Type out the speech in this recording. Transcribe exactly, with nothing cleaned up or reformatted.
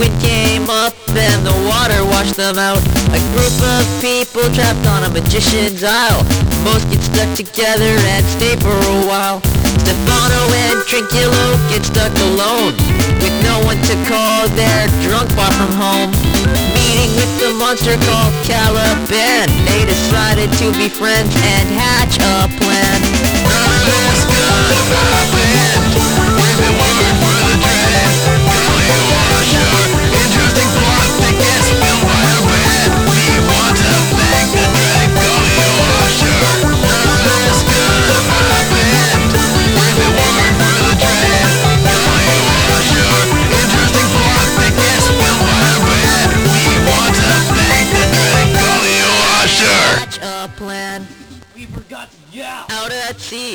wind came up and the water washed them out. A group of people trapped on a magician's isle. Most get stuck together and stay for a while. Stefano and Trinculo get stuck alone, with no one to call their drunk far from home. Meeting with the monster called Caliban, they decided to be friends and hatch a plan. Nothing's gonna happen if it weren't for the train. Gully washer, interesting plot that gets spilled by a red. We want to thank the dreaded Gully washer. Nothing's gonna happen if it weren't for the train. Gully washer, interesting plot that gets spilled by a red. We want to thank the dreaded Gully washer. Hatch a plan We forgot, yeah! out at sea.